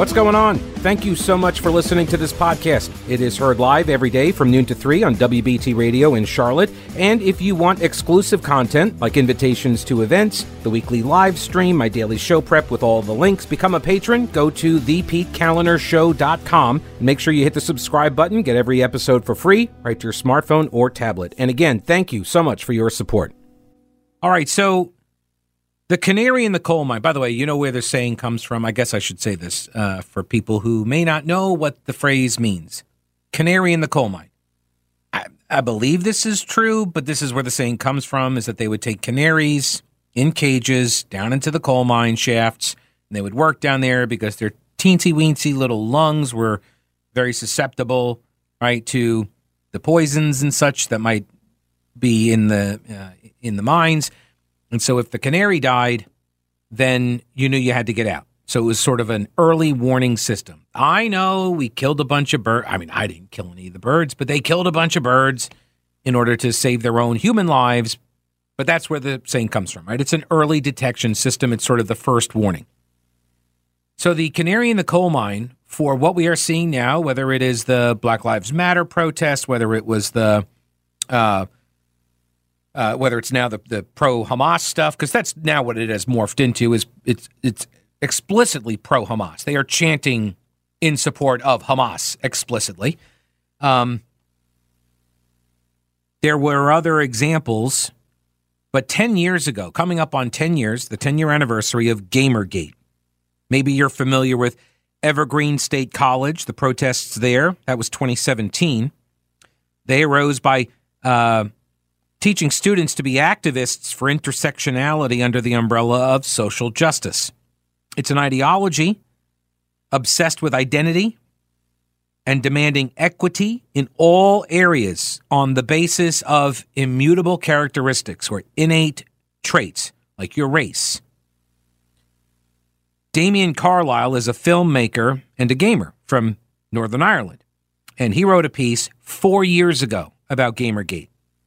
What's going on? Thank you so much for listening to this podcast. It is heard live every day from noon to 3 on WBT Radio in Charlotte. And if you want exclusive content like invitations to events, the weekly live stream, my daily show prep with all the links, become a patron, go to thepetekalinarshow.com. Make sure you hit the subscribe button, get every episode for free, right to your smartphone or tablet. And again, thank you so much for your support. All right, so the canary in the coal mine. By the way, you know where the saying comes from. I guess I should say this for people who may not know what the phrase means. Canary in the coal mine. I believe this is true, but this is where the saying comes from, is that they would take canaries in cages down into the coal mine shafts, and they would work down there because their teensy-weensy little lungs were very susceptible, right, to the poisons and such that might be in the mines. And so if the canary died, then you knew you had to get out. So it was sort of an early warning system. I know we killed a bunch of birds. I mean, I didn't kill any of the birds, but they killed a bunch of birds in order to save their own human lives. But that's where the saying comes from, right? It's an early detection system. It's sort of the first warning. So the canary in the coal mine for what we are seeing now, whether it is the Black Lives Matter protest, whether it was the whether it's now the pro-Hamas stuff, because that's now what it has morphed into, is it's explicitly pro-Hamas. They are chanting in support of Hamas explicitly. There were other examples, but 10 years ago, coming up on 10 years, the 10-year anniversary of Gamergate. Maybe you're familiar with Evergreen State College, the protests there. That was 2017. They arose by teaching students to be activists for intersectionality under the umbrella of social justice. It's an ideology obsessed with identity and demanding equity in all areas on the basis of immutable characteristics or innate traits, like your race. Damien Carlisle is a filmmaker and a gamer from Northern Ireland, and he wrote a piece 4 years ago about Gamergate.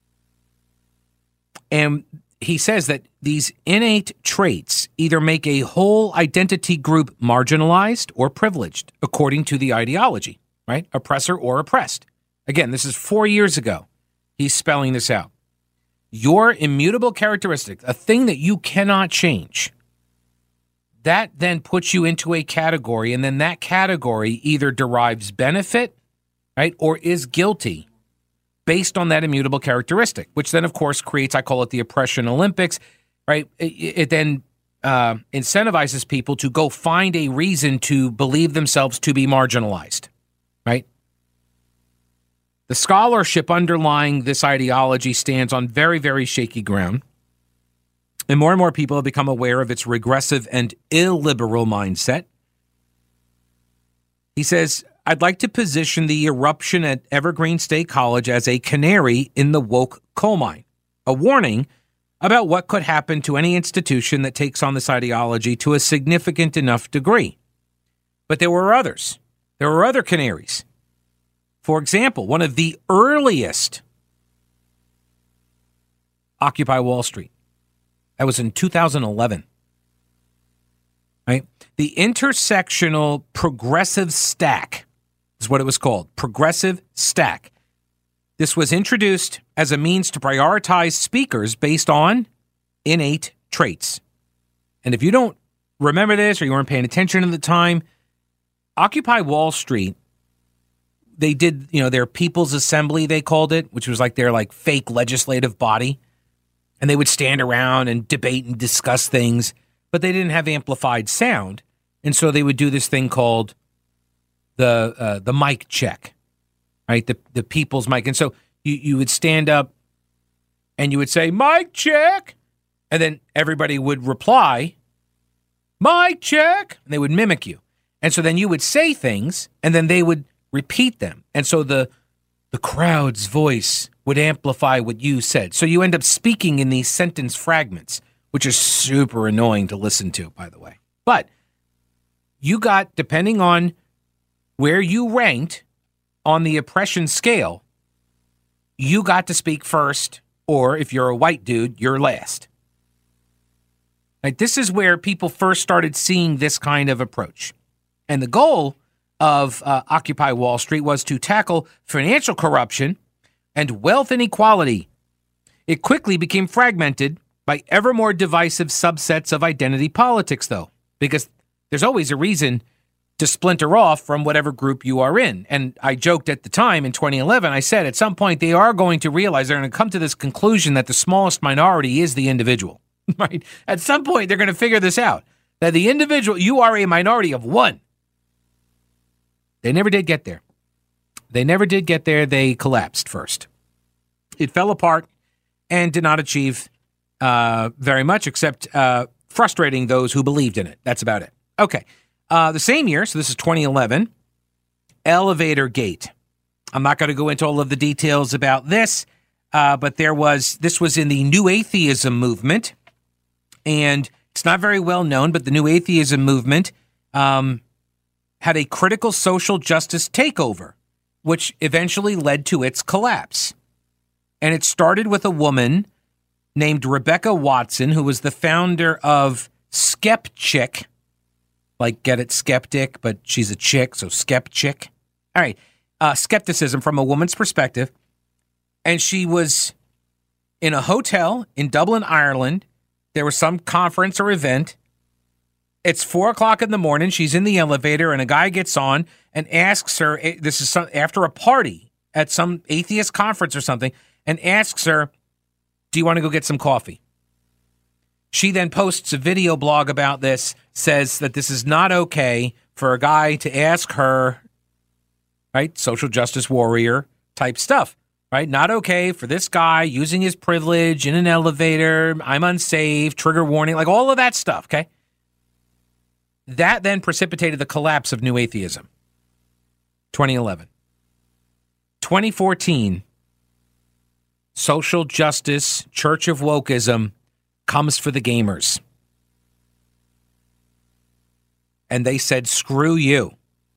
And he says that these innate traits either make a whole identity group marginalized or privileged, according to the ideology, right? Oppressor or oppressed. Again, this is 4 years ago. He's spelling this out. Your immutable characteristic, a thing that you cannot change, that then puts you into a category, and then that category either derives benefit, right, or is guilty based on that immutable characteristic, which then, of course, creates, I call it the oppression Olympics, right? It then incentivizes people to go find a reason to believe themselves to be marginalized, right? The scholarship underlying this ideology stands on very, very shaky ground, and more people have become aware of its regressive and illiberal mindset. He says, I'd like to position the eruption at Evergreen State College as a canary in the woke coal mine, a warning about what could happen to any institution that takes on this ideology to a significant enough degree. But there were others. There were other canaries. For example, one of the earliest, Occupy Wall Street. That was in 2011. Right? The Intersectional Progressive Stack is what it was called, Progressive Stack. This was introduced as a means to prioritize speakers based on innate traits. And if you don't remember this or you weren't paying attention at the time, Occupy Wall Street, they did, their People's Assembly, they called it, which was like their fake legislative body. And they would stand around and debate and discuss things, but they didn't have amplified sound. And so they would do this thing called the mic check, right? The people's mic. And so you would stand up and you would say, mic check. And then everybody would reply, mic check. And they would mimic you. And so then you would say things and then they would repeat them. And so the crowd's voice would amplify what you said. So you end up speaking in these sentence fragments, which is super annoying to listen to, by the way. But you got, depending on where you ranked on the oppression scale, you got to speak first, or if you're a white dude, you're last. Right, this is where people first started seeing this kind of approach. And the goal of Occupy Wall Street was to tackle financial corruption and wealth inequality. It quickly became fragmented by ever more divisive subsets of identity politics, though, because there's always a reason to splinter off from whatever group you are in. And I joked at the time in 2011, I said at some point they are going to realize, they're going to come to this conclusion that the smallest minority is the individual, right? At some point, they're going to figure this out, that the individual, you are a minority of one. They never did get there. They collapsed first. It fell apart and did not achieve very much, except frustrating those who believed in it. That's about it. Okay. The same year, so this is 2011, Elevator Gate. I'm not going to go into all of the details about this, but this was in the New Atheism movement, and it's not very well known, but the New Atheism movement had a critical social justice takeover, which eventually led to its collapse. And it started with a woman named Rebecca Watson, who was the founder of Skepchick. Like, get it, skeptic, but she's a chick, so Skepchick. All right, skepticism from a woman's perspective. And she was in a hotel in Dublin, Ireland. There was some conference or event. It's 4:00 in the morning. She's in the elevator, and a guy gets on and asks her, this is after a party at some atheist conference or something, and asks her, do you want to go get some coffee? She then posts a video blog about this, says that this is not okay for a guy to ask her, right, social justice warrior type stuff, right? Not okay for this guy using his privilege in an elevator, I'm unsafe, trigger warning, like all of that stuff, okay? That then precipitated the collapse of New Atheism. 2011. 2014, social justice, Church of Wokeism comes for the gamers. And they said, screw you.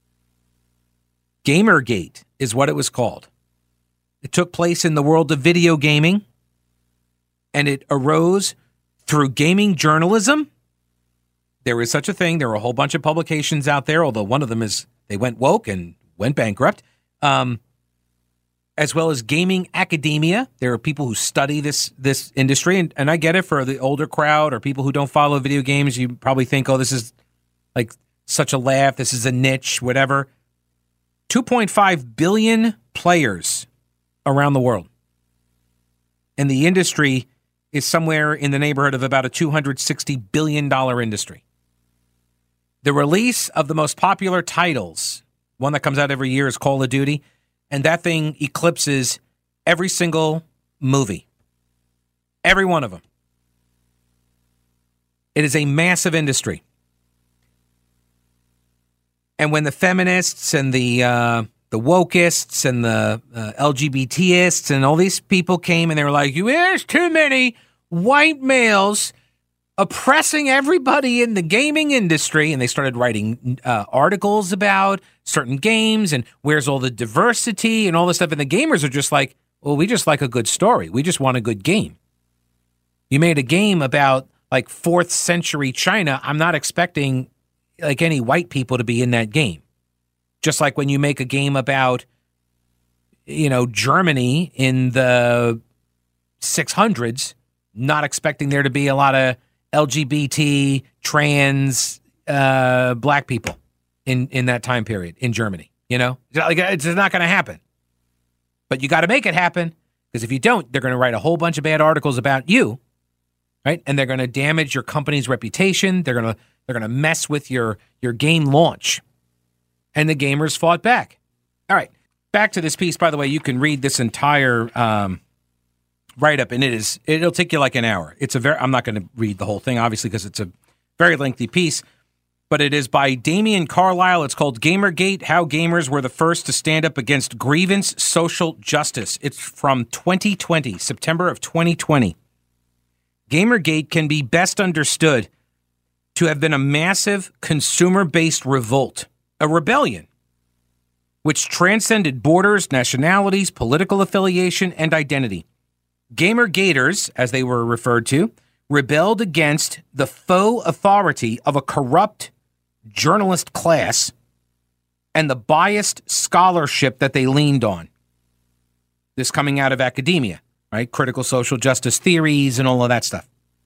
Gamergate is what it was called. It took place in the world of video gaming, and it arose through gaming journalism. There is such a thing. There are a whole bunch of publications out there, although one of them they went woke and went bankrupt. As well as gaming academia. There are people who study this industry, and I get it for the older crowd or people who don't follow video games. You probably think, oh, this is like such a laugh. This is a niche, whatever. 2.5 billion players around the world. And the industry is somewhere in the neighborhood of about a $260 billion industry. The release of the most popular titles, one that comes out every year, is Call of Duty. And that thing eclipses every single movie. Every one of them. It is a massive industry. And when the feminists and the wokeists and the LGBTists and all these people came and they were like, there's too many white males oppressing everybody in the gaming industry, and they started writing articles about certain games and where's all the diversity and all this stuff, and the gamers are just like, well, we just like a good story. We just want a good game. You made a game about like 4th century China. I'm not expecting like any white people to be in that game. Just like when you make a game about, Germany in the 600s, not expecting there to be a lot of LGBT, trans, black people in that time period in Germany. It's not going to happen. But you got to make it happen, because if you don't, they're going to write a whole bunch of bad articles about you, right? And they're going to damage your company's reputation. They're going to mess with your game launch. And the gamers fought back. All right, back to this piece. By the way, you can read this entire write-up, and it'll take you like an hour. I'm not going to read the whole thing, obviously, because it's a very lengthy piece, but it is by Damian Carlisle. It's called Gamergate, How Gamers Were the First to Stand Up Against Grievance Social Justice. It's from 2020, September of 2020. Gamergate can be best understood to have been a massive consumer-based revolt, a rebellion, which transcended borders, nationalities, political affiliation, and identity. Gamergaters, as they were referred to, rebelled against the faux authority of a corrupt journalist class and the biased scholarship that they leaned on. This coming out of academia, right? Critical social justice theories and all of that stuff.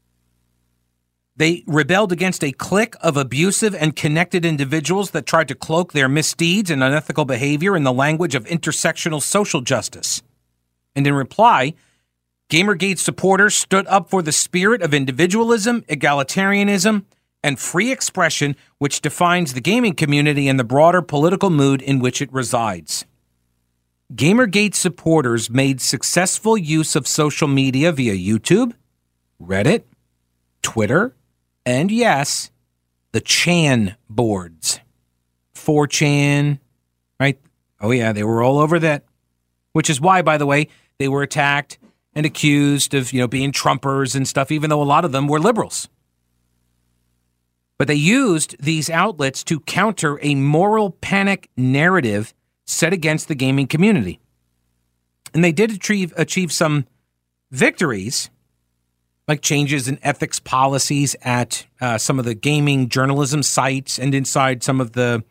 They rebelled against a clique of abusive and connected individuals that tried to cloak their misdeeds and unethical behavior in the language of intersectional social justice. And in reply, Gamergate supporters stood up for the spirit of individualism, egalitarianism, and free expression, which defines the gaming community and the broader political mood in which it resides. Gamergate supporters made successful use of social media via YouTube, Reddit, Twitter, and yes, the Chan boards. 4chan, right? Oh yeah, they were all over that. Which is why, by the way, they were attacked and accused of, being Trumpers and stuff, even though a lot of them were liberals. But they used these outlets to counter a moral panic narrative set against the gaming community. And they did achieve some victories, like changes in ethics policies at some of the gaming journalism sites and inside some of the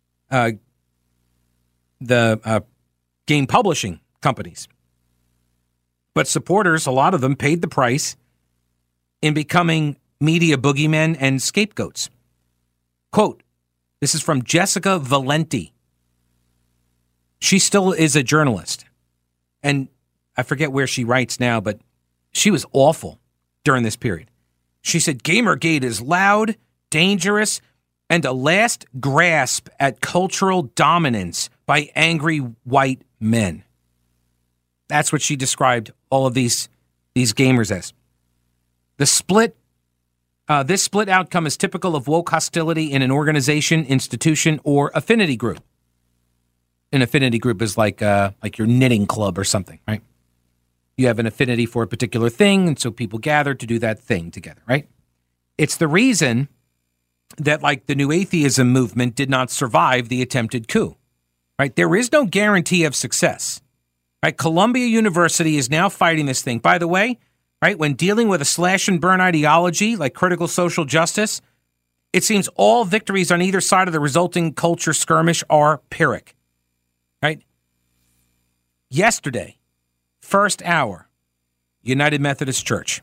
game publishing companies. But supporters, a lot of them, paid the price in becoming media boogeymen and scapegoats. Quote, this is from Jessica Valenti. She still is a journalist. And I forget where she writes now, but she was awful during this period. She said, Gamergate is loud, dangerous, and a last grasp at cultural dominance by angry white men. That's what she described all of these gamers as. This split outcome is typical of woke hostility in an organization, institution, or affinity group. An affinity group is like your knitting club or something, right? You have an affinity for a particular thing, and so people gather to do that thing together, right? It's the reason that, the New Atheism movement did not survive the attempted coup, right? There is no guarantee of success, right? Columbia University is now fighting this thing. By the way, right, when dealing with a slash and burn ideology like critical social justice, it seems all victories on either side of the resulting culture skirmish are Pyrrhic, right? Yesterday, first hour, United Methodist Church.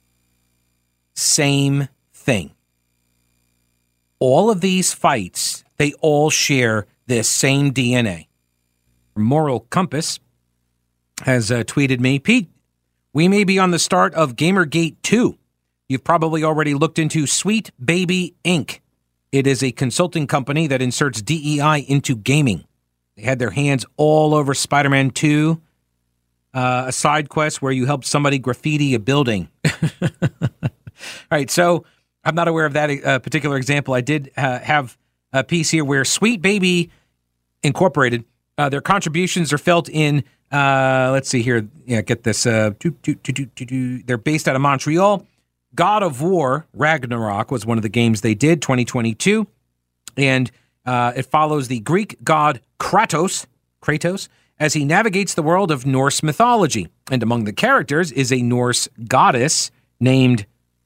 Same thing. All of these fights, they all share this same DNA. Moral Compass has tweeted me, Pete, we may be on the start of Gamergate 2. You've probably already looked into Sweet Baby Inc. It is a consulting company that inserts DEI into gaming. They had their hands all over Spider-Man 2, a side quest where you help somebody graffiti a building. All right, so I'm not aware of that particular example. I did have a piece here where Sweet Baby Incorporated, their contributions are felt in, let's see here. Yeah, get this. They're based out of Montreal. God of War Ragnarok was one of the games they did, 2022. And it follows the Greek god Kratos, as he navigates the world of Norse mythology. And among the characters is a Norse goddess named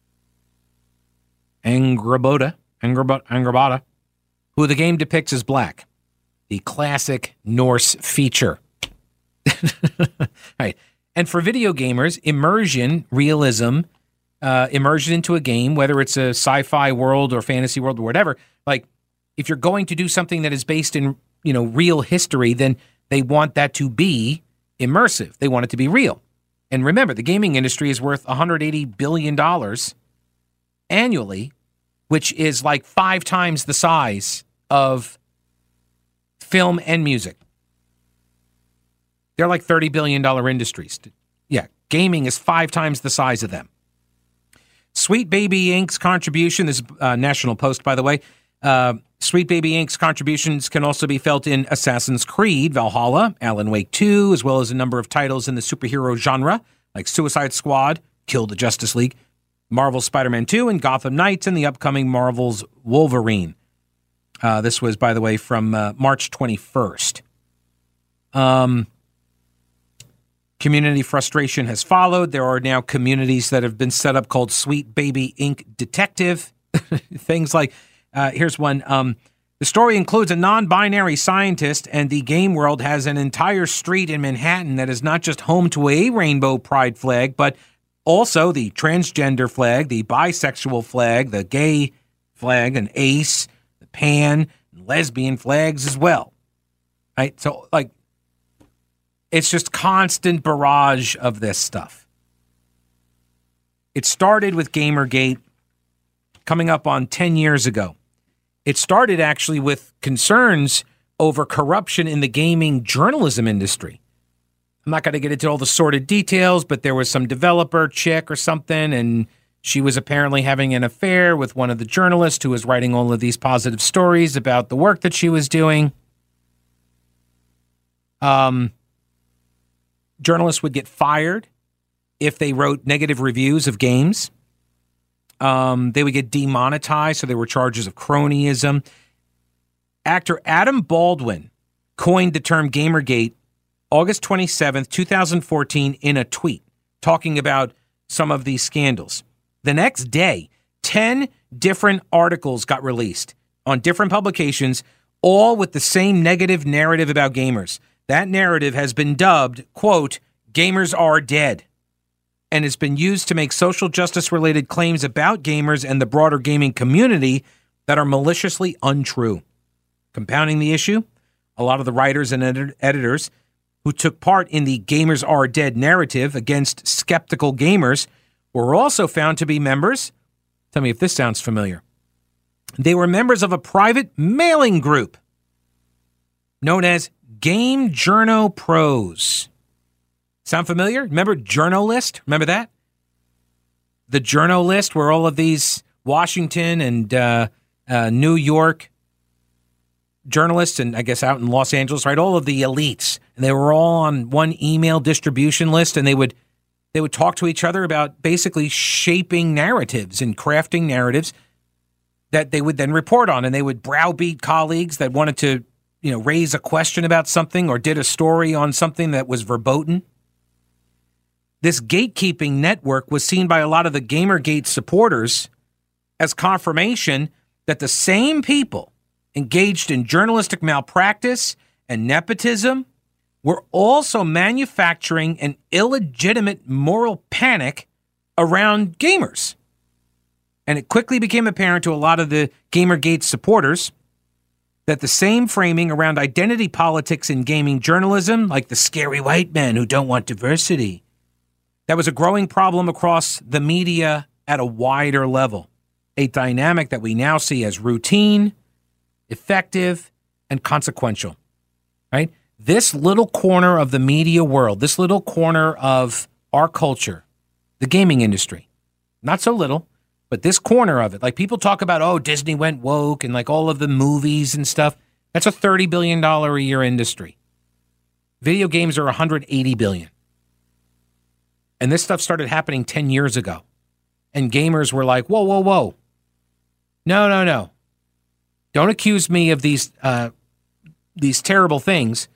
Angrboda, who the game depicts as black. The classic Norse feature. Right. And for video gamers, immersion, realism, immersion into a game, whether it's a sci-fi world or fantasy world or whatever, if you're going to do something that is based in, real history, then they want that to be immersive. They want it to be real. And remember, the gaming industry is worth $180 billion annually, which is 5 times the size of film and music. They're $30 billion industries. Yeah, gaming is 5 times the size of them. Sweet Baby Inc.'s contribution, this is National Post, by the way, Sweet Baby Inc.'s contributions can also be felt in Assassin's Creed, Valhalla, Alan Wake 2, as well as a number of titles in the superhero genre, like Suicide Squad, Kill the Justice League, Marvel's Spider-Man 2, and Gotham Knights, and the upcoming Marvel's Wolverine. This was, by the way, from March 21st. Community frustration has followed. There are now communities that have been set up called Sweet Baby Inc. Detective. Things like, here's one, The story includes a non-binary scientist, and the game world has an entire street in Manhattan that is not just home to a rainbow pride flag, but also the transgender flag, the bisexual flag, the gay flag, an ace, the pan, and lesbian flags as well. Right? So, like, it's just constant barrage of this stuff. It started with Gamergate coming up on 10 years ago. It started actually with concerns over corruption in the gaming journalism industry. I'm not going to get into all the sordid details, but there was some developer chick or something, and she was apparently having an affair with one of the journalists who was writing all of these positive stories about the work that she was doing. Journalists would get fired if they wrote negative reviews of games. They would get demonetized, so there were charges of cronyism. Actor Adam Baldwin coined the term Gamergate August 27th, 2014, in a tweet talking about some of these scandals. The next day, 10 different articles got released on different publications, all with the same negative narrative about gamers. That narrative has been dubbed, quote, "Gamers are dead," and has been used to make social justice-related claims about gamers and the broader gaming community that are maliciously untrue. Compounding the issue, a lot of the writers and editors who took part in the "Gamers are dead" narrative against skeptical gamers were also found to be members. Tell me if this sounds familiar. They were members of a private mailing group known as Game Journo Pros. Sound familiar? Remember Journalist? Remember that? The Journalist, where all of these Washington and New York journalists, and I guess out in Los Angeles, right? All of the elites, and they were all on one email distribution list, and they would talk to each other about basically shaping narratives and crafting narratives that they would then report on, and they would browbeat colleagues that wanted to, raise a question about something or did a story on something that was verboten. This gatekeeping network was seen by a lot of the Gamergate supporters as confirmation that the same people engaged in journalistic malpractice and nepotism were also manufacturing an illegitimate moral panic around gamers. And it quickly became apparent to a lot of the Gamergate supporters that the same framing around identity politics in gaming journalism, like the scary white men who don't want diversity, that was a growing problem across the media at a wider level, a dynamic that we now see as routine, effective, and consequential, right? This little corner of the media world, this little corner of our culture, the gaming industry, not so little, but this corner of it, like people talk about, oh, Disney went woke and like all of the movies and stuff, that's a $30 billion a year industry. Video games are $180 billion. And this stuff started happening 10 years ago. And gamers were like, whoa, whoa, whoa. No. Don't accuse me of these terrible things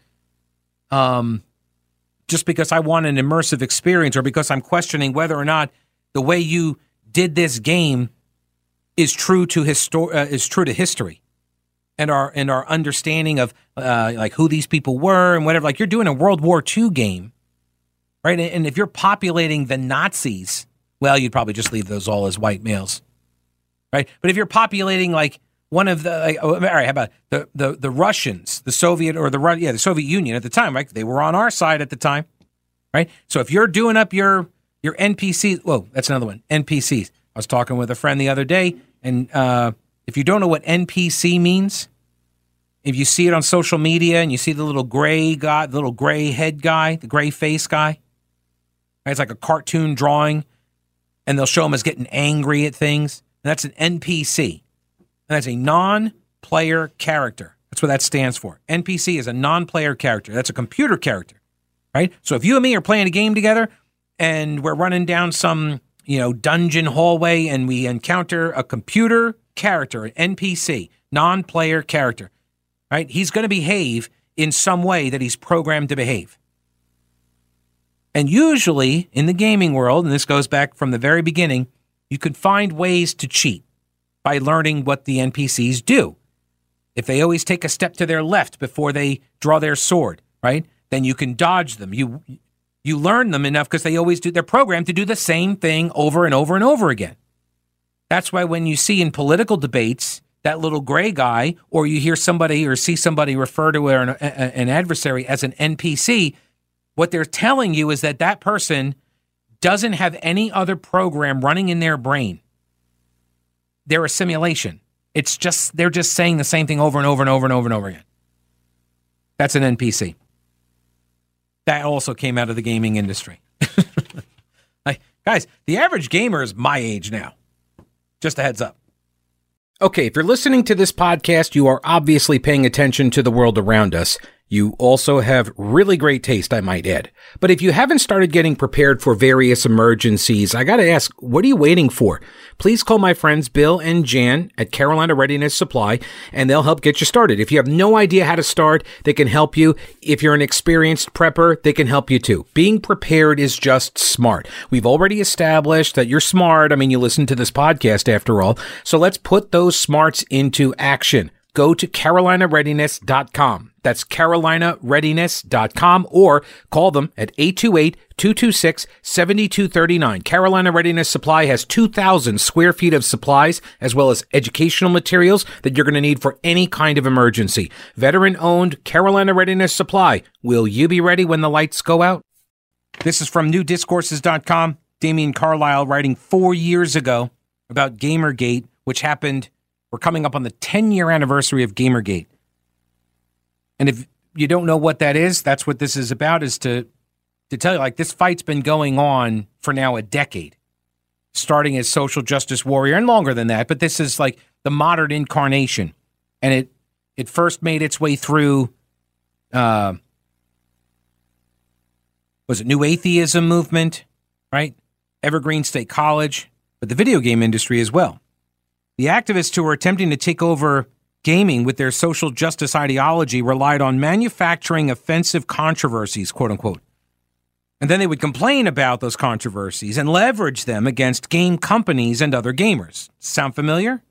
just because I want an immersive experience or because I'm questioning whether or not the way you did this game is true to history and our understanding of like who these people were and whatever. Like you're doing a World War II game, right? And if you're populating the Nazis, well, you'd probably just leave those all as white males, right? But if you're populating like one of the, all right, how about the Russians, the Soviet or the Soviet Union at the time, right? They were on our side at the time, right? So if you're doing up your NPCs, whoa, that's another one, NPCs. I was talking with a friend the other day, and if you don't know what NPC means, if you see it on social media and you see the little gray guy, the little gray head guy, the gray face guy, right? It's like a cartoon drawing, and they'll show him as getting angry at things. And that's an NPC. And that's a non-player character. That's what that stands for. NPC is a non-player character. That's a computer character, right? So if you and me are playing a game together and we're running down some, dungeon hallway and we encounter a computer character, an NPC, non-player character, right? He's going to behave in some way that he's programmed to behave. And usually in the gaming world, and this goes back from the very beginning, you could find ways to cheat by learning what the NPCs do. If they always take a step to their left before they draw their sword, right, then you can dodge them. You learn them enough because they always do. They're programmed to do the same thing over and over and over again. That's why when you see in political debates that little gray guy, or you hear somebody or see somebody refer to an adversary as an NPC, what they're telling you is that that person doesn't have any other program running in their brain. They're a simulation. They're just saying the same thing over and over and over and over and over again. That's an NPC. That also came out of the gaming industry. Guys, the average gamer is my age now. Just a heads up. Okay, if you're listening to this podcast, you are obviously paying attention to the world around us. You also have really great taste, I might add. But if you haven't started getting prepared for various emergencies, I gotta ask, what are you waiting for? Please call my friends Bill and Jan at Carolina Readiness Supply, and they'll help get you started. If you have no idea how to start, they can help you. If you're an experienced prepper, they can help you too. Being prepared is just smart. We've already established that you're smart. I mean, you listen to this podcast after all. So let's put those smarts into action. Go to carolinareadiness.com. That's carolinareadiness.com, or call them at 828-226-7239. Carolina Readiness Supply has 2,000 square feet of supplies, as well as educational materials that you're going to need for any kind of emergency. Veteran-owned Carolina Readiness Supply. Will you be ready when the lights go out? This is from newdiscourses.com. Damian Carlisle writing 4 years ago about Gamergate, which happened. We're coming up on the 10-year anniversary of Gamergate. And if you don't know what that is, that's what this is about, is to tell you, like, this fight's been going on for now a decade, starting as social justice warrior and longer than that. But this is like the modern incarnation. And it first made its way through, was it New Atheism movement, right? Evergreen State College, but the video game industry as well. The activists who were attempting to take over gaming with their social justice ideology relied on manufacturing offensive controversies, quote unquote. And then they would complain about those controversies and leverage them against game companies and other gamers. Sound familiar?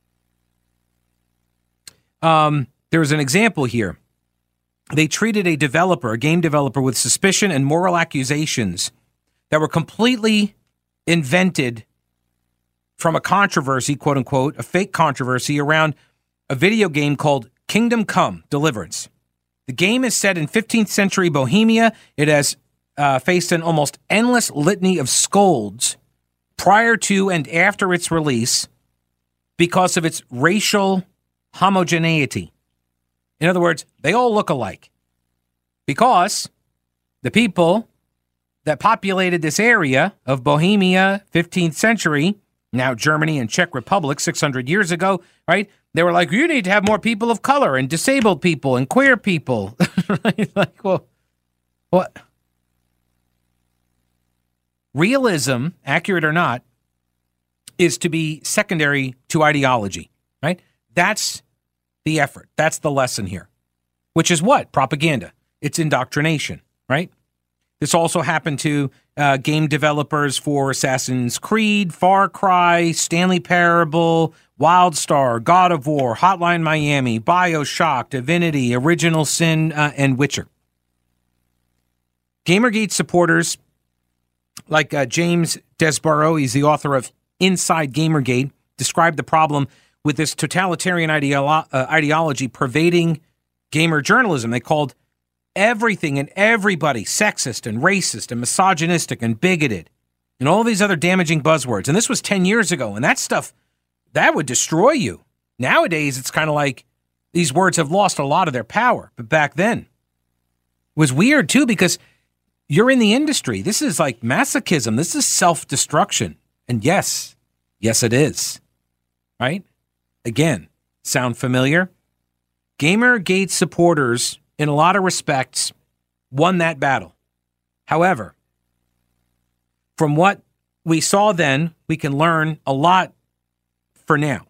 There was an example here. They treated a game developer, with suspicion and moral accusations that were completely invented from a controversy, quote unquote, a fake controversy around a video game called Kingdom Come: Deliverance. The game is set in 15th century Bohemia. It has faced an almost endless litany of scolds prior to and after its release because of its racial homogeneity. In other words, they all look alike because the people that populated this area of Bohemia, 15th century, now Germany and Czech Republic, 600 years ago, right? They were like, you need to have more people of color and disabled people and queer people. Like, well, what? Realism, accurate or not, is to be secondary to ideology, right? That's the effort. That's the lesson here, which is what? Propaganda. It's indoctrination, right? This also happened to game developers for Assassin's Creed, Far Cry, Stanley Parable, WildStar, God of War, Hotline Miami, BioShock, Divinity, Original Sin, and Witcher. Gamergate supporters like James Desborough, he's the author of Inside Gamergate, described the problem with this totalitarian ideology pervading gamer journalism. They called everything and everybody sexist and racist and misogynistic and bigoted and all these other damaging buzzwords. And this was 10 years ago, and that stuff, that would destroy you. Nowadays, it's kind of like these words have lost a lot of their power. But back then, it was weird, too, because you're in the industry. This is like masochism. This is self-destruction. And yes, it is. Right? Again, sound familiar? Gamergate supporters, in a lot of respects, won that battle. However, from what we saw then, we can learn a lot for now.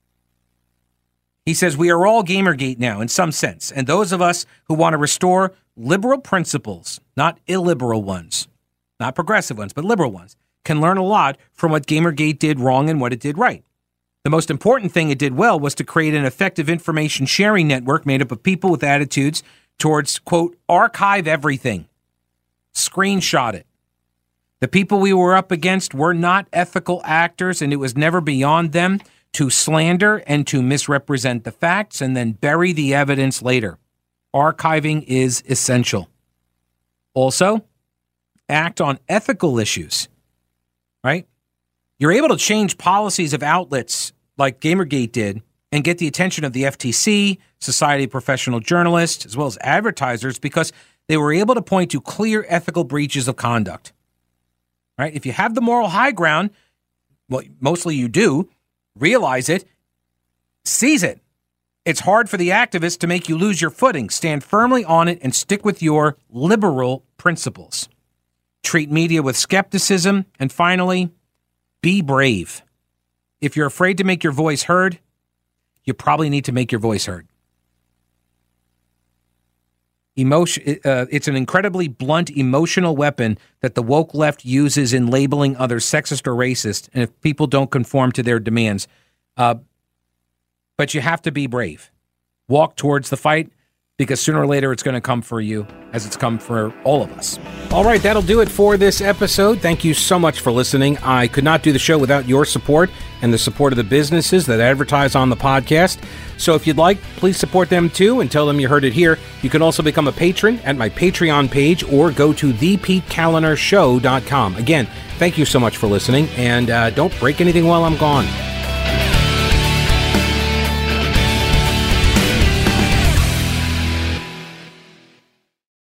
He says, we are all Gamergate now, in some sense, and those of us who want to restore liberal principles, not illiberal ones, not progressive ones, but liberal ones, can learn a lot from what Gamergate did wrong and what it did right. The most important thing it did well was to create an effective information sharing network made up of people with attitudes towards, quote, archive everything, screenshot it. The people we were up against were not ethical actors, and it was never beyond them to slander and to misrepresent the facts and then bury the evidence later. Archiving is essential. Also, act on ethical issues, right? You're able to change policies of outlets like Gamergate did and get the attention of the FTC, Society of Professional Journalists, as well as advertisers, because they were able to point to clear ethical breaches of conduct. Right? If you have the moral high ground, well, mostly you do, realize it, seize it. It's hard for the activists to make you lose your footing. Stand firmly on it and stick with your liberal principles. Treat media with skepticism. And finally, be brave. If you're afraid to make your voice heard, you probably need to make your voice heard. It's an incredibly blunt emotional weapon that the woke left uses in labeling others sexist or racist, and if people don't conform to their demands. But you have to be brave. Walk towards the fight, because sooner or later it's going to come for you, as it's come for all of us. All right, that'll do it for this episode. Thank you so much for listening. I could not do the show without your support and the support of the businesses that advertise on the podcast. So if you'd like, please support them too and tell them you heard it here. You can also become a patron at my Patreon page or go to thepetekalinershow.com. Again, thank you so much for listening, and don't break anything while I'm gone.